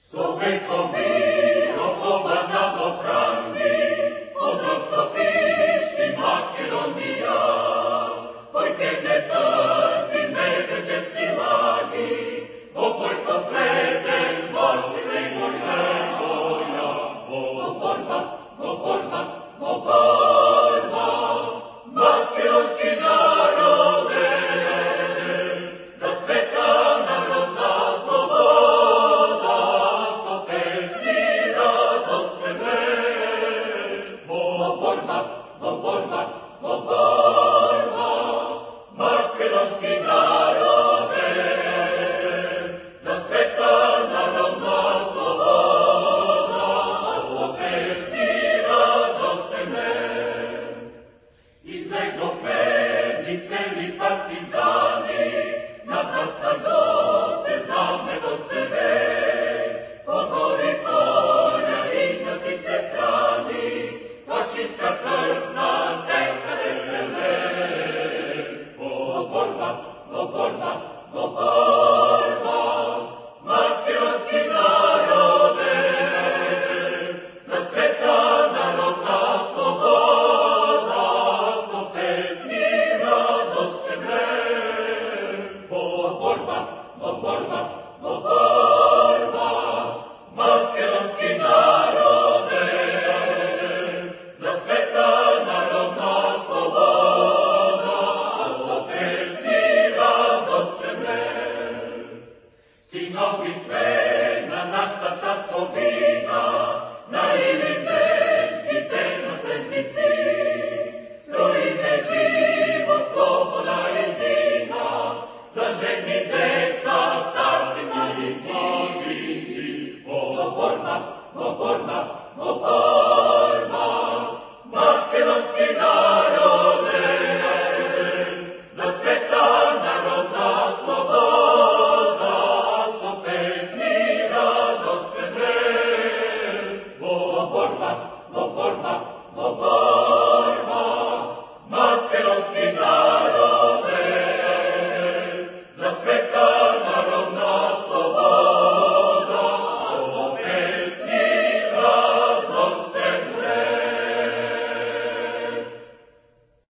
Slovensko miro pomagamo pravdi, odrodstvo pišti Makedonija. Pojke ne trpi medveđevski lagi, opoj posreden morti Grigorja. Borba, makedonski narode, za sveta narodna sloboda, so pesmi radosne. Borba, makedonski narode, za sveta narodna sloboda, so pesmi radosne. Izlegnu medni smeli partizani, nad nas nadovce zname do sebe. Pogori polja i na sitne strani, fašistska krv na seka vesele. Borba, makedonski narode, za sveta narodna sloboda, so pesmi radosne. Borba, makedonski narode, za sveta narodna sloboda, so pesmi radosne. Sinovi smena naša tatkovina, naivni nemski tenostenici, strojine život, sloboda i dina, za ženi deca, starci i mladići. Borba, makedonski narode, za sveta narodna sloboda, so pesmi radosne. Borba, makedonski narode.